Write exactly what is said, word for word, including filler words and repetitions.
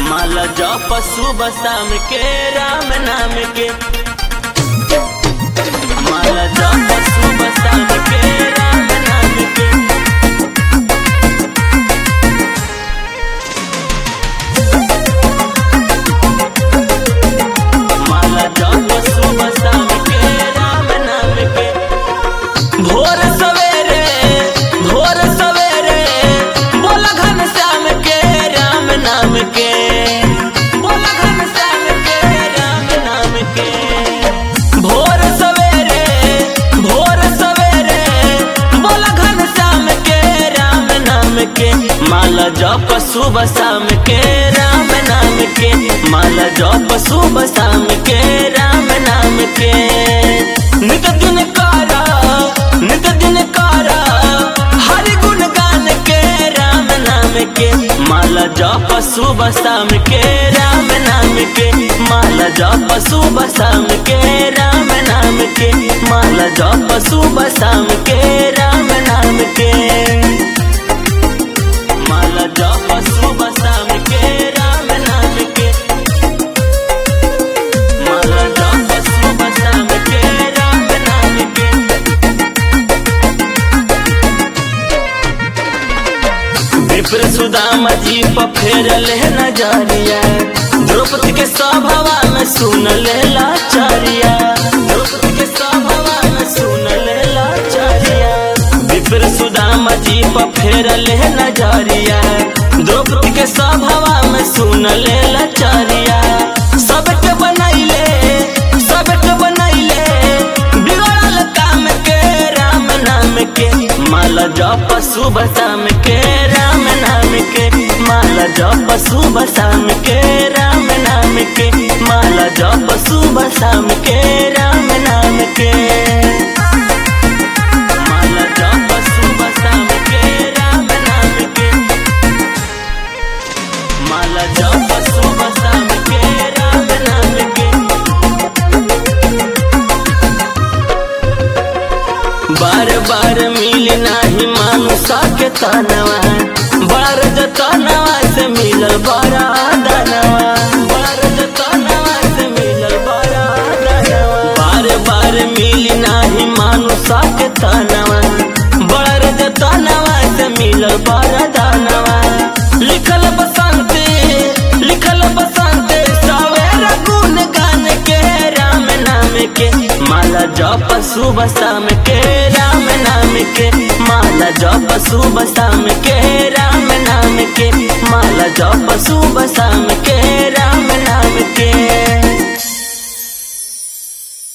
माला जप सुबह शाम के राम नाम के, माला जप सुबह शाम के राम नाम के। माला जप सुबह शाम के राम नाम के। भोर सवेरे भोर सवेरे बोला घन श्याम के राम नाम के, बोला घन श्याम के राम नाम के। भोर सवेरे भोर सवेरे बोला घन श्याम के राम नाम के। माला जप सुबह शाम के राम नाम के, माला जप सुबह शाम के राम नाम के। नित दिन कारा नित दिन कारा हरि गुण गान के राम नाम के। माला जप सुबह शाम के राम नाम के, माला जप सुबह शाम के राम नाम के। माला जप सुबह शाम के राम नाम के। माला जप सुबह शाम के राम नाम के, माला जप सुबह शाम के राम नाम के। विप्र सुदामा जी पर फेरल है नजरिया, द्रौपदी के सभावा में सुन ले लाचारिया, द्रौपदी के सभावा में सुन ले लाचारिया। विप्र सुदामा जी पर फेरल है नजरिया, द्रौपदी के सभावा में सुन ले लाचारिया। सबके बनैले सबके बनैले बिगड़ल काम के राम नाम के। माला जप सुबह शाम के राम नाम के, माला जप सुबह शाम के राम नाम के। माला जप सुबह शाम के राम नाम के। माला जप सुबह शाम के राम नाम के, माला जप सुबह शाम के राम नाम के। बार बार मिल नाही मानुषा के तनवा, बार जतनवा से मिलल बड़ा दानवा, बार जतनवा से मिलल बड़ा दानवा। बार बार मिल नाही मानुषा के तनवा, बार जतनवा से मिलल बड़ा दानवा। लिखल बसंते लिखल बसंते सवेर गुण गान के राम नाम के। माला जप सुबह शाम के राम नाम के, माला जप सुबह शाम के राम नाम के। माला जप सुबह शाम के